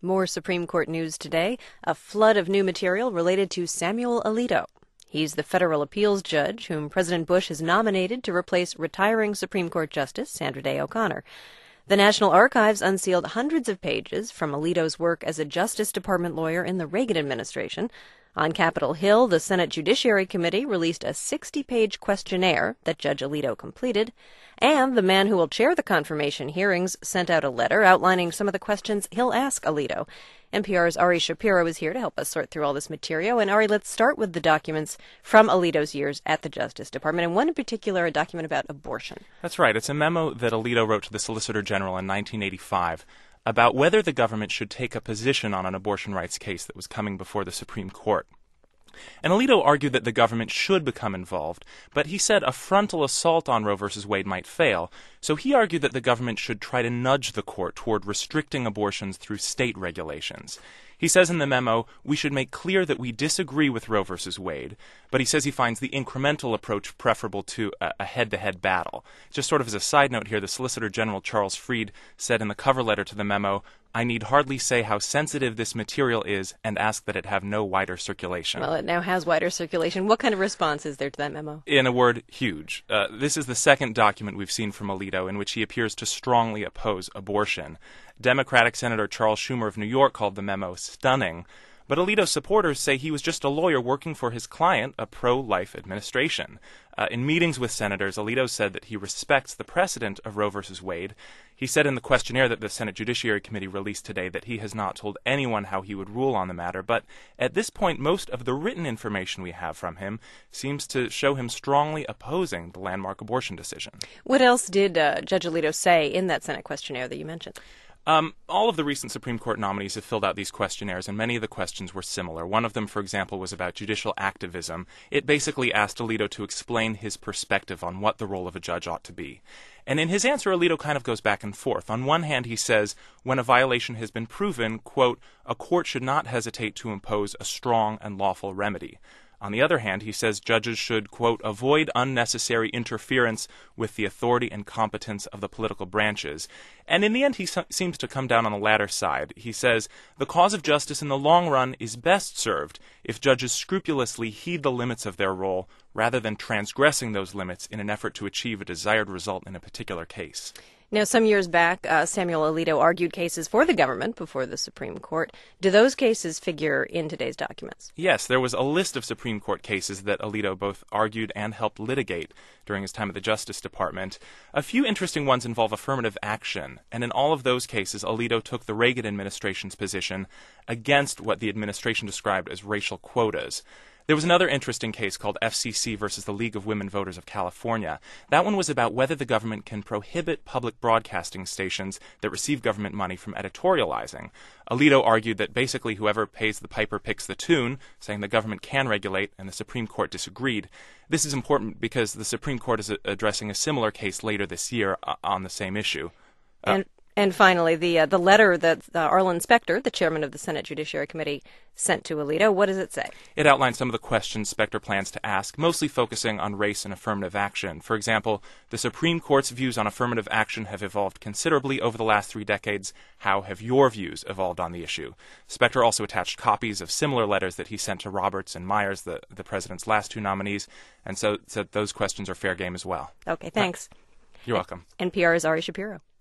More Supreme Court news today, a flood of new material related to Samuel Alito. He's the federal appeals judge whom President Bush has nominated to replace retiring Supreme Court Justice Sandra Day O'Connor. The National Archives unsealed hundreds of pages from Alito's work as a Justice Department lawyer in the Reagan administration. On Capitol Hill, the Senate Judiciary Committee released a 60-page questionnaire that Judge Alito completed, and the man who will chair the confirmation hearings sent out a letter outlining some of the questions he'll ask Alito. NPR's Ari Shapiro is here to help us sort through all this material. And Ari, let's start with the documents from Alito's years at the Justice Department, and one in particular, a document about abortion. That's right. It's a memo that Alito wrote to the Solicitor General in 1985 about whether the government should take a position on an abortion rights case that was coming before the Supreme Court. And Alito argued that the government should become involved, but he said a frontal assault on Roe v. Wade might fail, so he argued that the government should try to nudge the court toward restricting abortions through state regulations. He says in the memo, we should make clear that we disagree with Roe v. Wade, but he says he finds the incremental approach preferable to a head-to-head battle. Just sort of as a side note here, the Solicitor General Charles Freed said in the cover letter to the memo, I need hardly say how sensitive this material is and ask that it have no wider circulation. Well, it now has wider circulation. What kind of response is there to that memo? In a word, huge. This is the second document we've seen from Alito in which he appears to strongly oppose abortion. Democratic Senator Charles Schumer of New York called the memo stunning, but Alito's supporters say he was just a lawyer working for his client, a pro-life administration. In meetings with senators, Alito said that he respects the precedent of Roe v. Wade. He said in the questionnaire that the Senate Judiciary Committee released today that he has not told anyone how he would rule on the matter, but at this point, most of the written information we have from him seems to show him strongly opposing the landmark abortion decision. What else did Judge Alito say in that Senate questionnaire that you mentioned? All of the recent Supreme Court nominees have filled out these questionnaires, and many of the questions were similar. One of them, for example, was about judicial activism. It basically asked Alito to explain his perspective on what the role of a judge ought to be. And in his answer, Alito kind of goes back and forth. On one hand, he says, when a violation has been proven, quote, a court should not hesitate to impose a strong and lawful remedy. On the other hand, he says judges should, quote, avoid unnecessary interference with the authority and competence of the political branches. And in the end, he seems to come down on the latter side. He says, the cause of justice in the long run is best served if judges scrupulously heed the limits of their role rather than transgressing those limits in an effort to achieve a desired result in a particular case. Now, some years back, Samuel Alito argued cases for the government before the Supreme Court. Do those cases figure in today's documents? Yes, there was a list of Supreme Court cases that Alito both argued and helped litigate during his time at the Justice Department. A few interesting ones involve affirmative action, and in all of those cases, Alito took the Reagan administration's position against what the administration described as racial quotas. There was another interesting case called FCC versus the League of Women Voters of California. That one was about whether the government can prohibit public broadcasting stations that receive government money from editorializing. Alito argued that basically whoever pays the piper picks the tune, saying the government can regulate, and the Supreme Court disagreed. This is important because the Supreme Court is addressing a similar case later this year on the same issue. And finally, the letter that Arlen Specter, the chairman of the Senate Judiciary Committee, sent to Alito, what does it say? It outlines some of the questions Specter plans to ask, mostly focusing on race and affirmative action. For example, the Supreme Court's views on affirmative action have evolved considerably over the last 3 decades. How have your views evolved on the issue? Specter also attached copies of similar letters that he sent to Roberts and Myers, the president's last 2 nominees, and so those questions are fair game as well. Okay, thanks. You're welcome. NPR's Ari Shapiro.